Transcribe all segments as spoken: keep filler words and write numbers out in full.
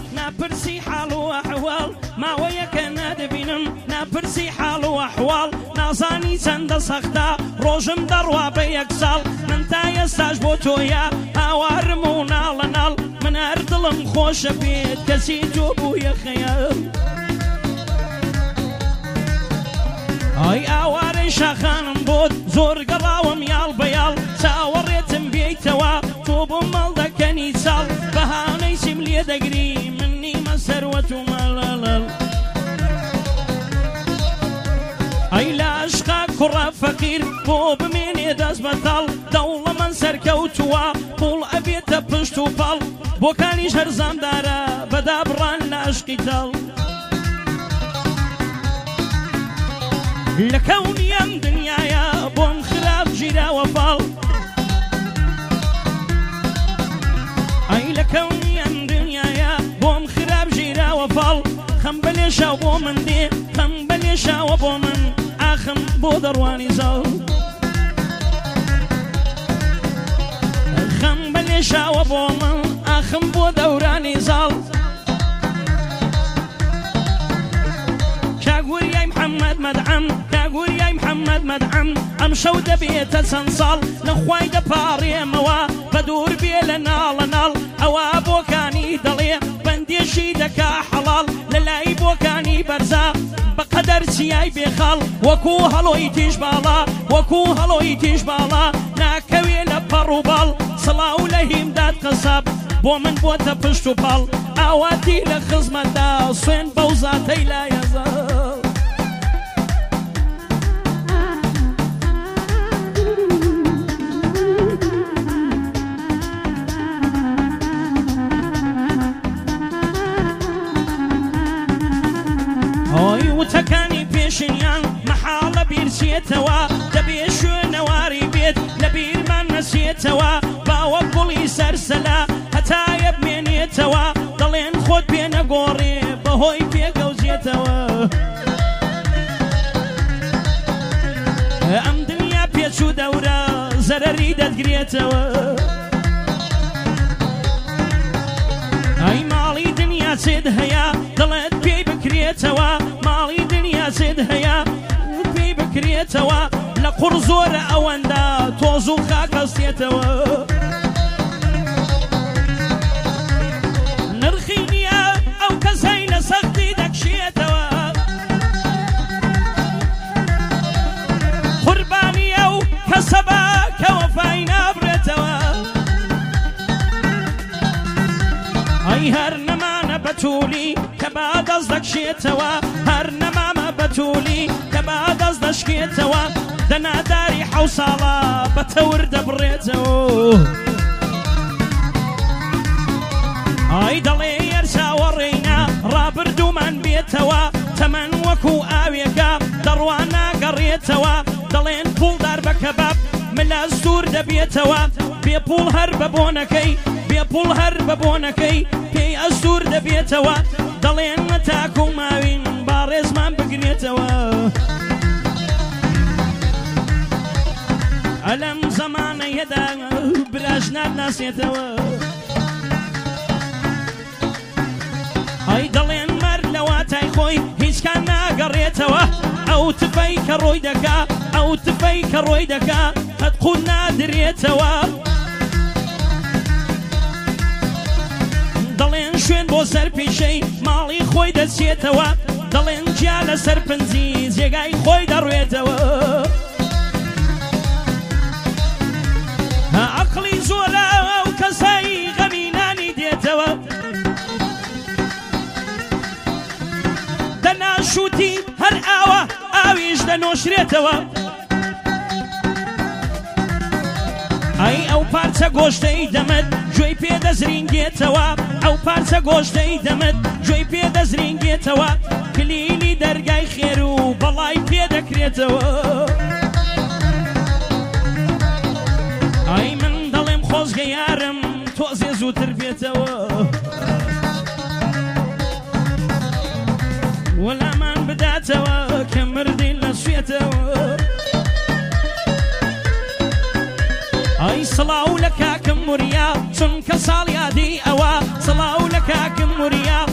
ناپرسی حال و ئەحواڵ ماوەیەکە نادەبینم ناپرسی حال و ئەحواڵ نازانی چەندە سەختە ڕۆژم دەڕوا بە یەک ساڵ من تا ئێستاش بۆ تۆیە هاوارم و ناڵە ناڵ من هەر دڵم خۆشە بێت کەسی تۆ بوویە خەیاڵ ئای ئاوارەی شاخانم بۆت زۆر گەڕاوم یاڵ بەیاڵ چاوەڕێتم بێیتەوە تۆ بۆ مەڵ دەکەنی چاڵ بەهانەی چیم لێ دەگری من نیمە سەروەت و مەڵەڵەڵ ئەی لە عشقا کوڕە فەقیر بۆ بمێنێ دەست بەتاڵ دەوڵەمەند سەرکەوتووە پوڵ ئەبێتە پشت و پاڵ بۆکانیش هەرزامدارە بەدابڕان لە عشقی تاڵ لە کەونی ئەم دنیایە بۆم خراپ ژیراوە فاڵ ئەی لە کەونی ئەم دنیایە بۆم خراپ ژیراوە فاڵ خەم بەلێشاو بۆ من دێ خەم بەلێشاوە بۆ من ئاخم بۆ دەڕوانی زاڵ خەم بەلێشاوە بۆ من ئاخم بۆ دەورانی زاڵ کاگوریای محەممەد مەدعەم کاگوریای محەممەد مەدعەم ئەم شەو دەبێتە چەند ساڵ نەخوای دەپاڕێمەوە بە دوور بێ لە ناڵە ناڵ ئەوە بۆکانی دەڵێ بەندێشی دەکا حەڵاڵ لە لای بۆکانی بەرزە بەقەدەر چیای بێخاڵ وەکو هەڵۆی تیژ باڵا وەکو هەڵۆی تیژ باڵا ناکەوێ لە پەڕ و باڵ سڵاو لە هیمداد قەساب بۆ من بۆتە پشت و پاڵ ئاواتی لە خزمەتدا سوێن بەو زاتەی لایەزە وتەکانی پێشنیان مەحاڵە بیرچێتەوە دەبێ شوێنەواری بێت لە بیرمان نەچێتەوە باوە گوڵی سەرسەلا هەتایە بمێنێتەوە دەڵێن خۆت پێ نەگۆڕێ بەهۆی پێگەوزێتەوە ئەم دنیا پێچوو دەورە زەرەری دەتگرێتەوە ئەی ماڵی دنیا چێت هەیە دڵێت پێی بکرێتەوە ماڵی دنیا چێت هەیە پێی بکرێتەوە لە قوڕ زۆرە ئەوەندە تۆز و خاکەستێتەوە نرخی نییە ئەو کەسەی لە سەختی دەکشێتەوە قوربانی ئەو کەسە بە کە وەفای نابرێتەوە ئەی هەر نەمانە بەتوولی کە با دەست دەکشێتەوە هەر نەمامە بەتوولی کە با دەست دەشکێتەوە دەناداری حەو ساڵە بە تەور دەبڕێتەوە ئای دەڵێ یەر چاوەڕێینە ڕابردوومان بێتەوە تەمەن وەکو ئاوێکە دەڕوان ناگەڕێتەوە دەڵێن پوڵدار بە کەباب ملە زوور دەبێتەوە بێپوڵ هەر بە بۆنەکەی بێپوڵ هەر بە بۆنەکەی پێی ئەزوور دەبێتەوە دەڵێن تاکو و ماوین با ڕێزمان بگرێتەوە ئەلەم زەمانەیەدا براش ناناسێتەوە ئەی دەڵێن مەر لە واتای خۆی هیچکان ناگەڕێتەوە ئەو تفەی کە ڕۆی دەکا ئەو تفەی کە ڕۆی دەکا قەت نادرێتەوە دەڵێن شوێن بۆ سەر پیشەی ماڵی خۆی دەچێتەوە دەڵێن جیا لە سەر پنجی جێگای خۆی دەڕوێتەوە عەقڵی زۆرە ئەو کەسایی غەمینانی دێتەوە دەناشوتی هەر ئاوە ئاویش دەنۆشرێتەوە ئەی ئەو پارچە گۆشتەی دەمت گوێی پێدەزرینگێتەوە ئەو پارچە گۆشتەی دەمت گوێی پێدەزرینگێتەوە کلیلی دەرگای خێر و بەڵای پێدەکرێتەوە ئەی من دەڵێم خۆزگە یارم تۆزێ زووتر بێتەوە وەلامان بداتەوە کە مردین لە سوێتەوە ئەی سڵاو لە کاکم وریا چونکە ساڵ یادی ئەوە سڵاو لە کاکم وریا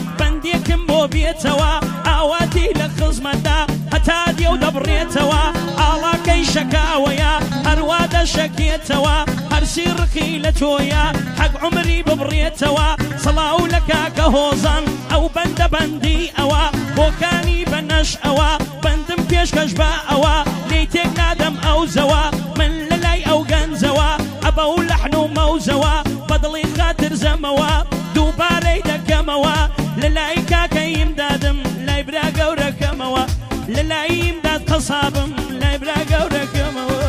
شكيتوا هرسي رقي لتويا حق عمري ببريتوا صلاو لك كهوزان أو بند بندي أوا بوكاني بنش أوا بندم بيش كشبا أوا ليتك نادم أو زوا من للاي أو جنزوا أبو لحن وموزوا بدلي خاطر زموا دوباري دكموا للاي كاكا يمدادم لا يبرا قورا كموا للاي يمداد قصابم لا يبرا قورا كموا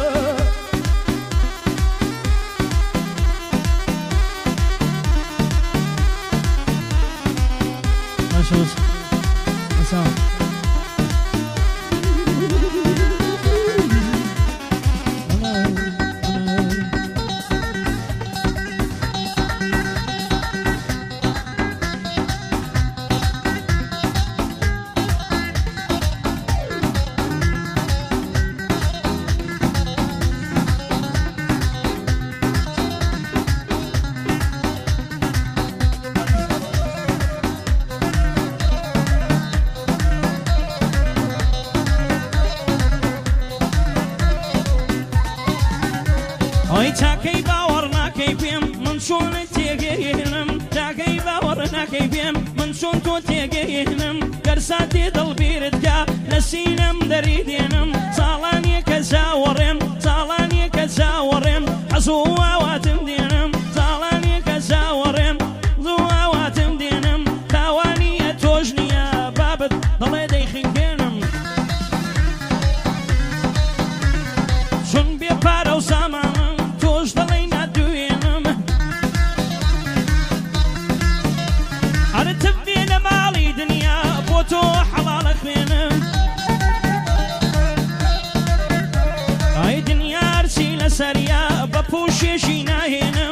مشوش مسام ای تاکی باور نکی بیم من شون تیگینم تاکی باور نکی بیم من شون تو تیگینم کرساتی دل بیرد کا نسینم دریدینم سالانی کزاورم سالانی کزاورم عزوا واتم دینم سالانی کزاورم زوا واتم دینم توانی توجنیا بابت دل دیخینم شون بی پارو سامان تو حلالك فينم اي دنيا رسيلة سريا ببوشي شينا هينم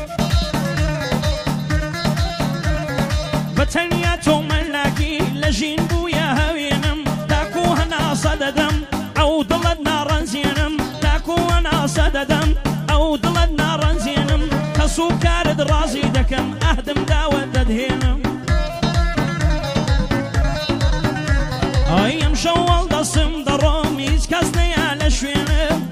بتنيا تو ملاكي لجين بويا هوينم تاكو هنا صددم او ضلد نارا زينم تاكو هنا صددم او ضلد نارا زينم كسو كارد رازي دكم اهدم داود دهينم ايام شوال دسم درام هیچ کس نیاله شوینم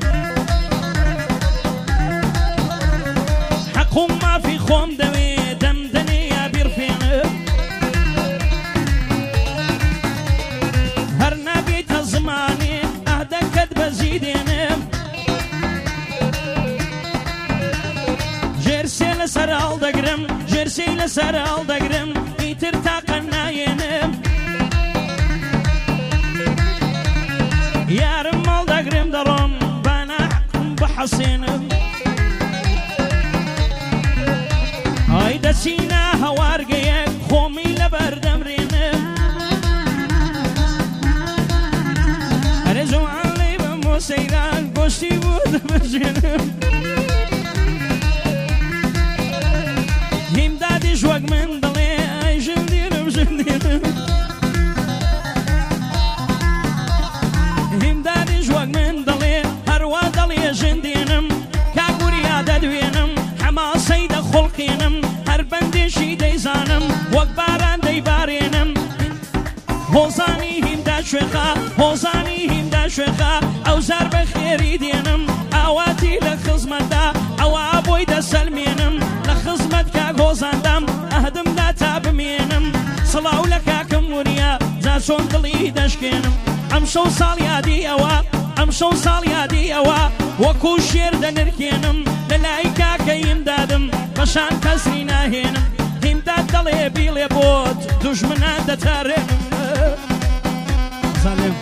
حقوم ما في خوم دوي دم دنيا بيرفينم هر نبيت زماني اهدك بزيدينم جرسي لسر الدقرم جرسي لسر الدقرم يتر تاقنا ينم يارم مال دقرم درم بانا حكم بحسينم هاي دسينا هوارقيك خومي لبردم رينم رزو علي بموسيران قوشي بود بجنم هم دادي شوق من دلي اي جنديرم جنديرم من دلي هروا دلي جندينم كاقوريا ددوينم حماسي دخلقينم هر بندي شي ديزانم وقباران ديبارينم هوزاني هم دا شوخا هوزاني هم دا شوخا او زار بخيري دينم اواتي لخزمتا او ابوي دا سلمينم لخزمت كاق هوزاندم اهدم دا تابمينم صلاو لكا كموريا زاسون دلي دشكينم امشو صاليادي اوا امشو صاليادي اوا وكو شير دنركينم للايكا كيم دادم بشان كسرينا هينم هم داد دلي بيلي بود دجمنا دتارم سلام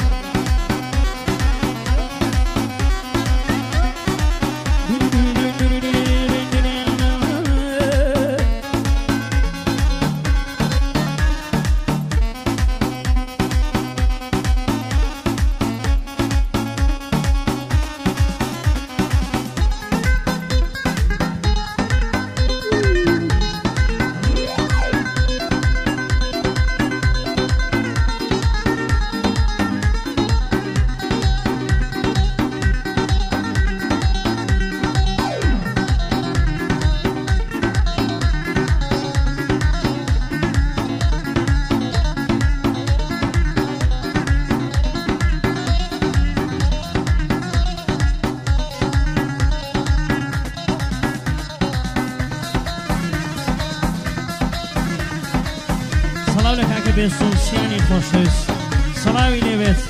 سەڵاو لە کاکە بێسوڵسیانی خۆشەویست سەڵاوی لێبێت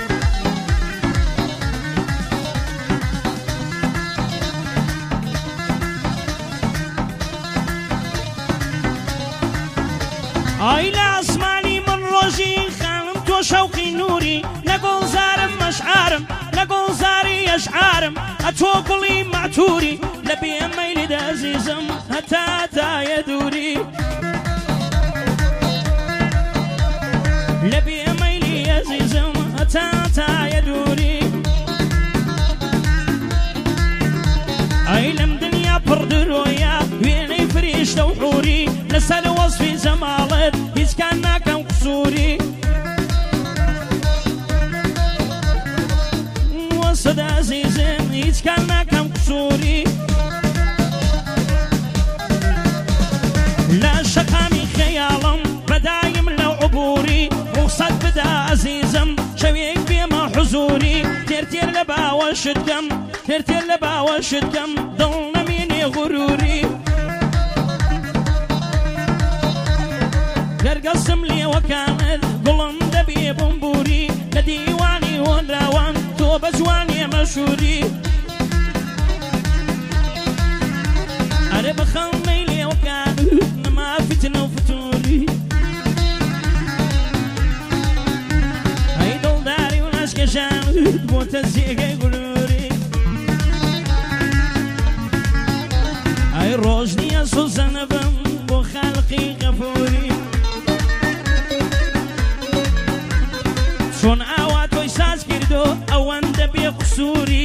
ئای لە ئاسمانی من ڕۆژی خانم تۆ شەوقی نووری لە گۆڵزارم مەشعارم لە گۆڵزاری ئەشعارم ئەتۆ گوڵی مەعتووری لە بێمەیلت ئەزیزم هەتا تایە دووری لە بێمەیلی ئەزیزم هەتا تایە دووری ئەی لەم دنیا پڕ درۆیە وێنەی فریشتە و حووری لەسەر وەزفی جەماڵت هیچ کان ناکەم قسووری وەسەد ئەزیزم هیچ کان ناکەم قسووری لە شەقامی خەیاڵم بەدایم لەو عبووری ڕوخسەت بدە ئەزیزم شەوێک بێمە حوزووری تێر تێر لە باوەشت کەم تێر تێر لە باوەشت کەم دڵ نەمێنێ غوروری گەرگەسم لێوەکانت گوڵم دەبێ بمبوری لە دیوانی هۆنراوان تۆ بە جوانێ مەشووری ئەرێ بەخەڵمەی لێوەکانت نەما فتنە و فتووری ئەی دڵداری و ناشکەشانت بۆتە جێگەی گولووری ئەی ڕۆژ نییە سوزەنە بم بۆ خەڵقی غەفووری چۆن ئاوا تۆی ساز کردۆ ئەوەندە بێ قسووری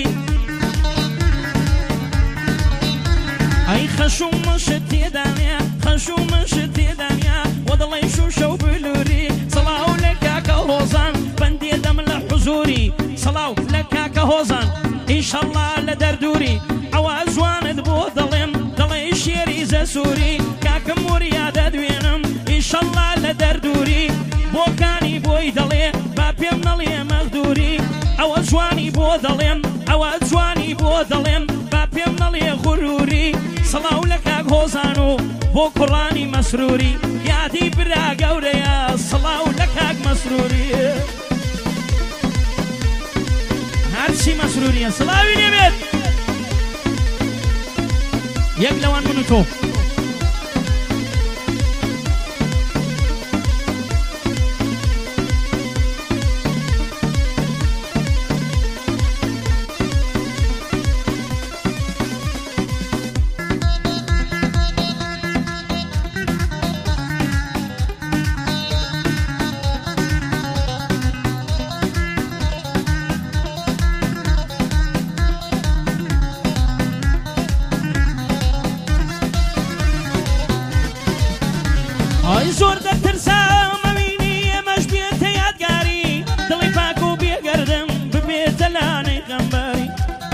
ئەی خەشومەشت تێدانێ خەشومەشت تێدانیا وە دڵی شوشە و بلووری سەڵاو لە کاکە هۆزان بەندێ دەم لە حوزووری سەڵاو لە کاکە هۆزان ئیشەڵڵا لە دەردووری ئەوە جوانت بۆ دڵێم دڵی شێری زەسووری کاکەم وریا دەدوێنم ئیشەڵڵا لە دەردووری بۆکانی بۆی دەڵێ با پێم نەڵێ مەغدووری ئەوە جوانی بۆ دەڵێم ئەوە جوانی بۆ دەڵێم با پێم نەڵێ غوروری سەڵاو لە کاک هۆزان و بۆ کوڕانی مەسرووری یادی برا گەورەیە سەڵاو لە کاک مەسرووری هەرچی مەسرووریە سەڵاوی لێبێت یەک لەوان من و تۆ زۆر دەترسام ئەوینی ئێمەش بێتە یادگاری دڵی پاک و بێگەردم ببێتە لانەی غەمباری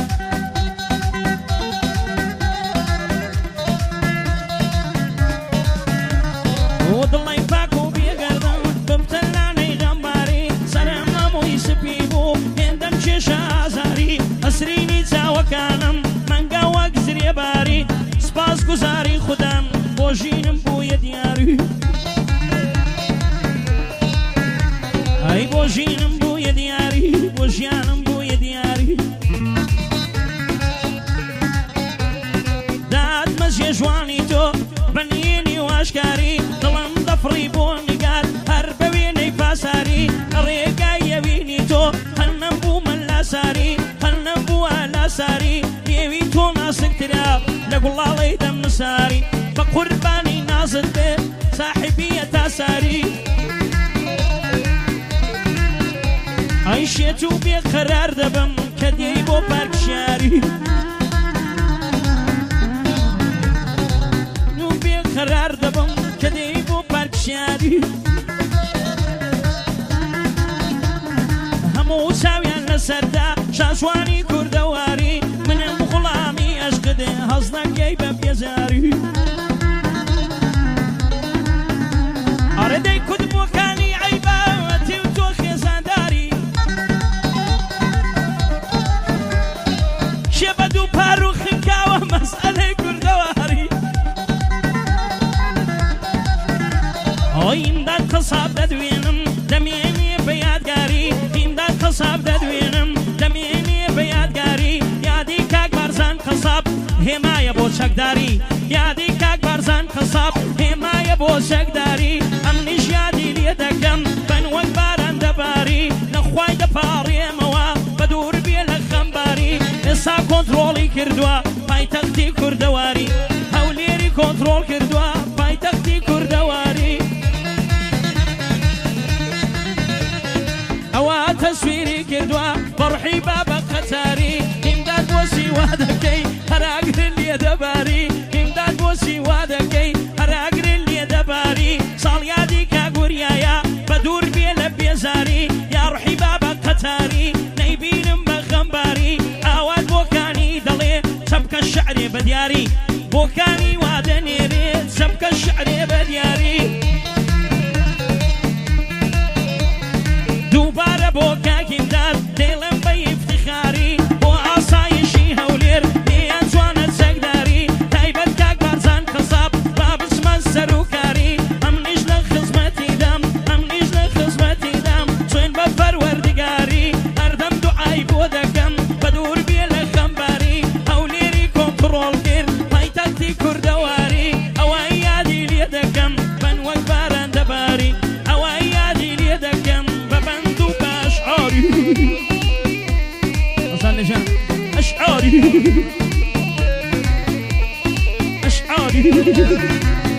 و دڵی پاک و بێگەردم ببتە لانەی غەمباری سەرم هەمووی سپی بوو هێندەم کێشە ئازاری ئەسرینی چاوەکانم مەنگە وەک زرێباری سپاس گوزاری خودم بۆ ژینم بوویە دیاری ئەی بۆ ژینم بوویە دیاری بۆ ژیانم بوویە دیاری دادمەژێ ژوانی تۆ بەنیێنی و ئاشکاری دڵم دەفڕی بۆ نیگار هەر بە وێنەی پاساری ڕێگای یەوینی تۆ هەر نەبوومە لاساری هەر نەبووە لاساری ئێوی تۆ ناسکترا لە گوڵاڵەی دەم نساری بە قوربانی نازت بێ ساحبیە تاساری ئەی شێت و بێ قەرار دەبم کە دێی بۆ پارک شاری و بێ قەرار دەبم کە دێی بۆ پارک شاری هەموو چاویان لەسەردا شاشوانی کوردەواری منم غوڵامی ئەشقدێ هەز نەکەی بە بێزاری ئەرە دەی کورد بۆکانی عەیبەتی و تۆ خێزانداری شێبەد و پار و خنکاوە مەسئەلەی کوردەواری ئۆی ئیمداد قەساب دەدوێ هێمایە بۆ چەکداری یادی کاک بارزان قساب هێمایە بۆ چەکداری ئەم نیش یادی لێ دەکەم بەن وەک باران دەباری نەخوای دەپاڕێمەوە بە دوور بێ لە خەمباری ئێستا کۆنتڕۆڵی کردووە پایتەختی کوردەواری هەولێری کۆنتڕۆڵ کردووە پایتەختی کوردەواری ئەوە تەسویری کردووە بەڕحی بابە قەتاری ئیمداد بۆسی وا دەکەی هەراگرن لێ دەباری ئیمداد بۆسی وا دەکەی هەراگرن لێ دەباری ساڵیادی کاگوریایە بە دوور بێ لە بێزاری یا ڕحی بابە قەتاری نەیبینم بە خەمباری ئاوات بۆکانی دەڵێ چەپکە شعرێ بە دیاری بۆکانی وا دەنێرێ چەپکە شعرێ بە دیاری دووبارە بۆ کاکیمداد دێڵم بە ئیفتیخاری بۆ ئاسایشی هەولێر لێیان جوانە چەکداری تایبەت کاک بارزان قەساب با بچمە سەرۆکاری ئەم نیش لە خزمەتی دەم ئەم نیش لە خزمەتی دەم چۆن بە پەروەردگاری هەردەم دوعای بۆ دەکەم بە دوور بێ لە خەمباری هەولێری کۆنتڕۆڵ کرد پایتەختی کوردەواری ئەوە یادی لێ دەکەم بەن وەک باران دەباری ئەوە یادی لێ دەکەم بە بەند و بە ئەشعاری ئەسان لەژان ئەشعاری ئەشعاری